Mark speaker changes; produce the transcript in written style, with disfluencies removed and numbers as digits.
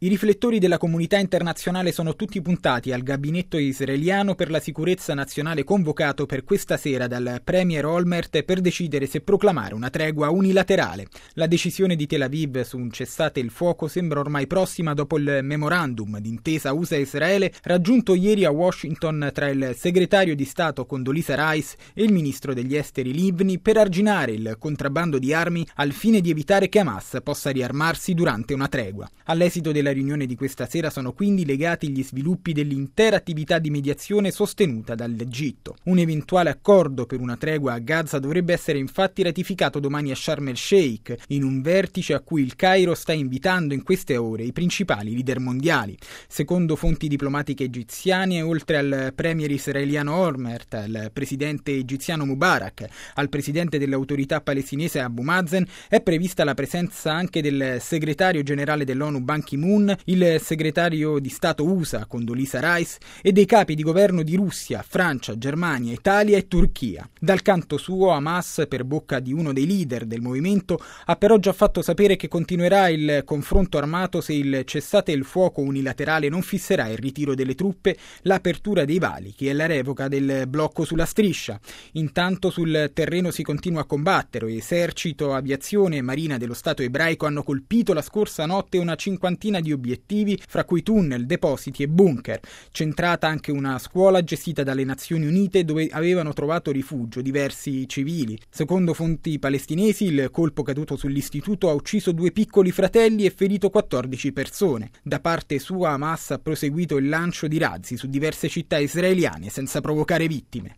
Speaker 1: I riflettori della comunità internazionale sono tutti puntati al gabinetto israeliano per la sicurezza nazionale convocato per questa sera dal premier Olmert per decidere se proclamare una tregua unilaterale. La decisione di Tel Aviv su un cessate il fuoco sembra ormai prossima dopo il memorandum d'intesa USA-Israele raggiunto ieri a Washington tra il segretario di Stato Condoleezza Rice e il ministro degli esteri Livni per arginare il contrabbando di armi al fine di evitare che Hamas possa riarmarsi durante una tregua. All'esito della riunione di questa sera sono quindi legati gli sviluppi dell'intera attività di mediazione sostenuta dall'Egitto. Un eventuale accordo per una tregua a Gaza dovrebbe essere infatti ratificato domani a Sharm el-Sheikh, in un vertice a cui il Cairo sta invitando in queste ore i principali leader mondiali. Secondo fonti diplomatiche egiziane, oltre al premier israeliano Olmert, al presidente egiziano Mubarak, al presidente dell'autorità palestinese Abu Mazen, è prevista la presenza anche del segretario generale dell'ONU Ban Ki-moon, il segretario di Stato USA Condoleezza Rice e dei capi di governo di Russia, Francia, Germania, Italia e Turchia. Dal canto suo Hamas, per bocca di uno dei leader del movimento, ha però già fatto sapere che continuerà il confronto armato se il cessate il fuoco unilaterale non fisserà il ritiro delle truppe, l'apertura dei valichi e la revoca del blocco sulla striscia. Intanto sul terreno si continua a combattere. Esercito, aviazione e marina dello Stato ebraico hanno colpito la scorsa notte una cinquantina di obiettivi, fra cui tunnel, depositi e bunker. Centrata anche una scuola gestita dalle Nazioni Unite dove avevano trovato rifugio diversi civili. Secondo fonti palestinesi, il colpo caduto sull'istituto ha ucciso 2 piccoli fratelli e ferito 14 persone. Da parte sua Hamas ha proseguito il lancio di razzi su diverse città israeliane senza provocare vittime.